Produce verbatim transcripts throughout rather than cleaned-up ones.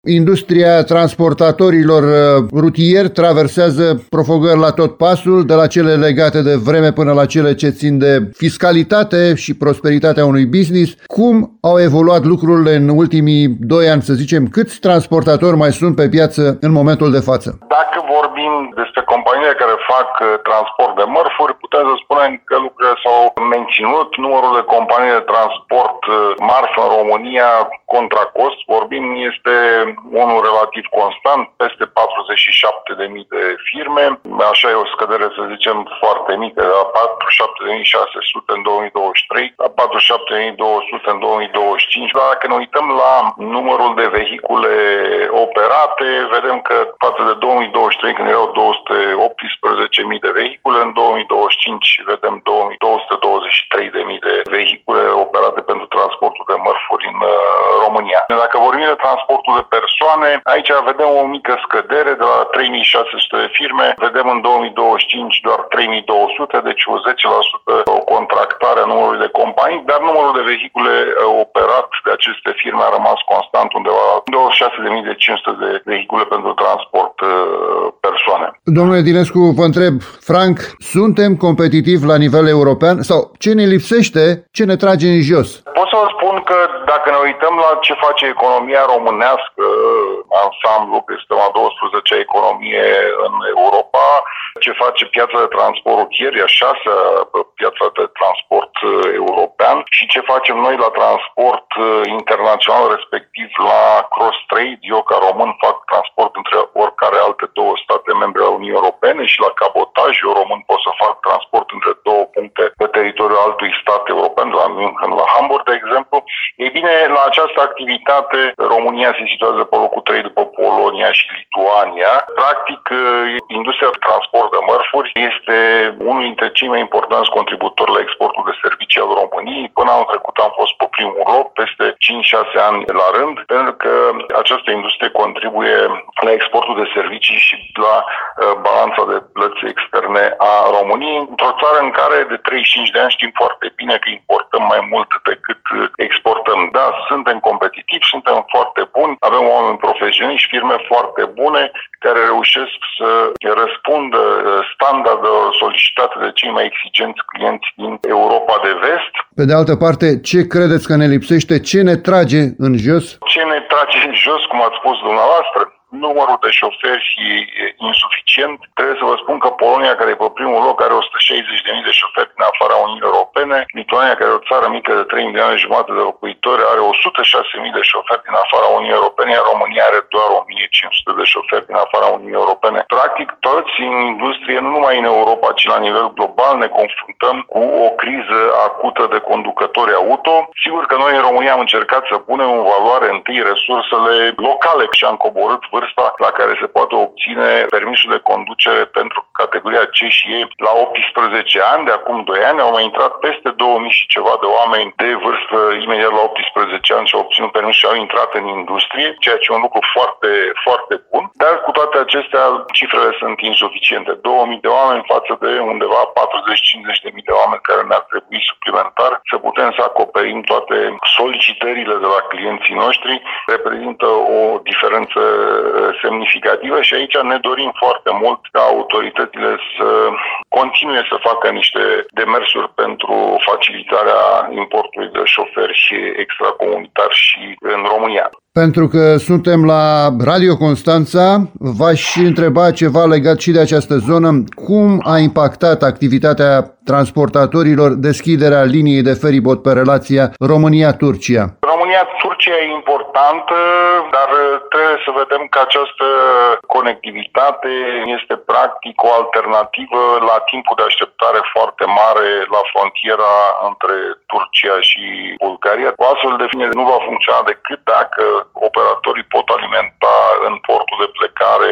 industria transportatorilor rutieri traversează provocări la tot pasul, de la cele legate de vreme până la cele ce țin de fiscalitate și prosperitatea unui business. Cum au evoluat lucrurile în ultimii doi ani, să zicem? Câți transportatori mai sunt pe piață în momentul de față? Dacă vorbim despre companiile care fac transport de mărfuri, putem să spunem că lucrurile s-au menținut. Numărul de companii de transport marfă în România contra cost, vorbim, este unul relativ constant, peste patruzeci și șapte de mii de firme. Așa e o scădere, să zicem, foarte mică, de la patruzeci și șapte de mii șase sute în două mii douăzeci și trei la patruzeci și șapte de mii două sute în două mii douăzeci și cinci. Dar dacă ne uităm la numărul de vehicule operate, vedem că față de două mii douăzeci și trei, când erau două sute optsprezece mii de vehicule, în două mii douăzeci și cinci vedem două sute douăzeci și trei de mii de vehicule operate pentru transportul de mărfuri în România. Dacă vorbim de transportul de persoane, aici vedem o mică scădere de la trei mii șase sute de firme, vedem în două mii douăzeci și cinci doar trei mii două sute, deci o zece la sută o contractare a numărului de companii, dar numărul de vehicule operat de aceste firme a rămas constant, undeva la douăzeci și șase de mii cinci sute de vehicule pentru transport persoane. Domnule Dinescu, vă întreb franc, suntem competitivi la nivel european sau ce ne lipsește, ce ne trage în jos? Pot să vă spun că dacă ne uităm la ce face economia românească, ansamblu, că este a douăsprezecea economie în Europa, ce face piața de transport rutier, e a șasea piața de transport european, și ce facem noi la transport internațional, respectiv la cross-trade. Eu, ca român, fac transport între oricare alte două state membre ale Uniunii Europene și la cabotaj, eu, român, pot să fac transport între două puncte pe teritoriul altui stat european, la München, la Hamburg, de exemplu. Ei bine, la această activitate, România se situează pe locul trei după Polonia și Lituania. Practic, industria de transport de mărfuri este unul dintre cei mai importanți contributori la exportul de servicii al României. Până anul trecut am fost pe primul loc, peste cinci șase ani la rând, pentru că această industrie contribuie la exportul de servicii și la uh, balanța de plăți externe a României, într-o țară în care de treizeci și cinci de ani știm foarte bine că importăm mai mult decât exportăm. Da, suntem competitivi, suntem foarte buni, avem oameni profesioniști, firme foarte bune care reușesc să răspundă standardelor solicitate de cei mai exigenți clienți din Europa de Vest. Pe de altă parte, ce credeți că ne lipsește? Ce ne trage în jos? Ce ne trage în jos, cum ați spus dumneavoastră? Numărul de șoferi e insuficient. Trebuie să vă spun că Polonia, care e pe primul loc, are o sută șaizeci de mii de șoferi din afara Uniunii Europene. Lituania, care e o țară mică de trei milioane jumate de locuitori, are o sută șase mii de șoferi din afara Uniunii Europene, iar România are doar o mie cinci sute de șoferi din afara Uniunii Europene. Practic, toți în industrie, nu numai în Europa, ci la nivel global, ne confruntăm cu o criză acută de conducători auto. Sigur că noi în România am încercat să punem în valoare întâi resursele locale și am coborât vârsta la care se poate obține permisul de conducere pentru categoria C și E la optsprezece ani. De acum doi ani au mai intrat peste două mii și ceva de oameni de vârstă imediat la optsprezece ani și au obținut permis și au intrat în industrie, ceea ce e un lucru foarte, foarte bun. Dar cu toate acestea, cifrele sunt insuficiente. două mii de oameni față de undeva patruzeci cincizeci de mii de oameni care ne-ar trebui suplimentar să putem să acoperim toate solicitările de la clienții noștri. Reprezintă o diferență semnificativă și aici ne dorim foarte mult ca autoritățile să continue să facă niște demersuri pentru facilitarea importului de șoferi și extracomunitari și în România. Pentru că suntem la Radio Constanța, v-aș întreba ceva legat și de această zonă. Cum a impactat activitatea transportatorilor deschiderea liniei de feribot pe relația România-Turcia? România-Turcia e importantă, dar trebuie să vedem că această conectivitate este practic o alternativă la timpul de așteptare foarte mare la frontiera între Turcia și Bulgaria. O astfel de linie nu va funcționa decât dacă operatorii pot alimenta în portul de plecare duty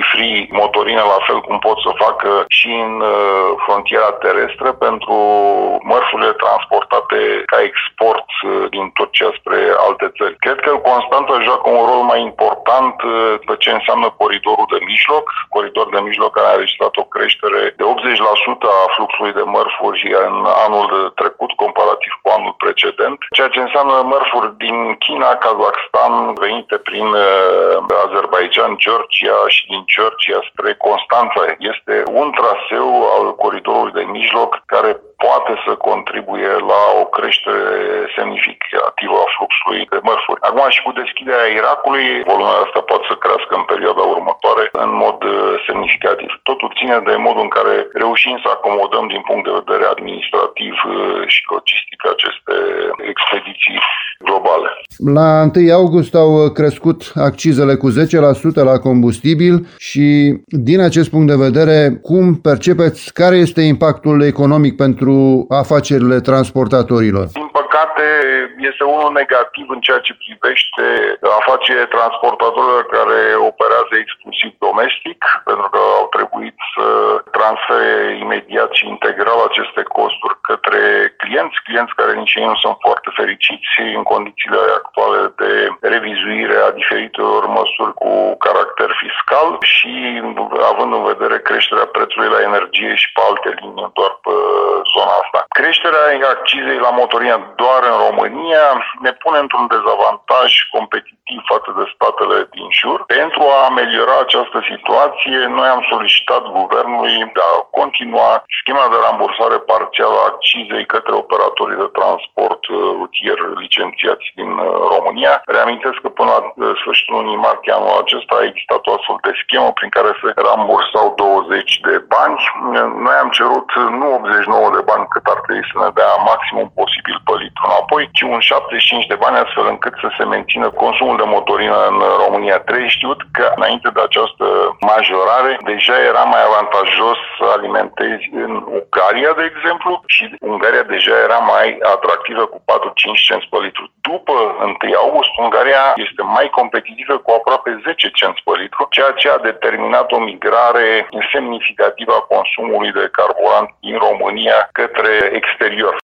duty-free motorină, la fel cum pot să facă și în frontiera terestră pentru mărfurile transportate ca export din Turcia spre alte țări. Cred că Constanța joacă un rol mai important pe ce înseamnă coridorul de mijloc, coridor de mijloc care a înregistrat o creștere de optzeci la sută a fluxului de mărfuri în anul trecut comparativ cu anul precedent, ceea ce înseamnă mărfuri din China, Kazakhstan, venite prin Azerbaijan, Georgia și din Georgia spre Constanța. Este un traseu al coridorului de mijloc care poate să contribuie la o creștere semnificativă a fluxului de mărfuri. Acum și cu deschiderea Irakului, volumele astea pot să crească în perioada următoare în mod semnificativ. Totul ține de modul în care reușim să acomodăm din punct de vedere administrativ și logistic aceste expediții globale. La întâi august au crescut accizele cu zece la sută la combustibil și din acest punct de vedere, cum percepeți care este impactul economic pentru afacerile transportatorilor? Din păcate, este unul negativ în ceea ce privește afacerile transportatorilor care operează exclusiv domestic, pentru că au trebuit să transfere imediat și integral aceste costuri către clienți, clienți care nici ei nu sunt foarte fericiți în condițiile actuale de revizuire a diferitelor măsuri cu caracter fiscal și având în vedere creșterea prețului la energie și pe alte linii, doar pe zona asta. Creșterea accizei la motorină doar în România ne pune într-un dezavantaj competitiv față de statele din jur. Pentru a ameliora această situație, noi am solicitat guvernului de a continua schema de rambursare parțială a accizei către operatorii de transport rutier licențiați din România. Reamintesc că până la sfârșitul lunii martie anul acesta a existat o astfel de schemă prin care se rambursau douăzeci de bani. Noi am cerut nu optzeci și nouă de bani cât ar trebui să ne dea maximum posibil pe litru înapoi, ci un șaptezeci și cinci de bani, astfel încât să se mențină consumul de motorină în România. Trebuie știut că înainte de această majorare deja era mai avantajos să alimentezi în Ungaria, de exemplu, și Ungaria deja era mai atractivă cu patru-cinci cenți pe litru. După întâi august, Ungaria este mai competitivă cu aproape zece cenți pe litru, ceea ce a determinat o migrare semnificativă a consumului de carburant din România către exterior.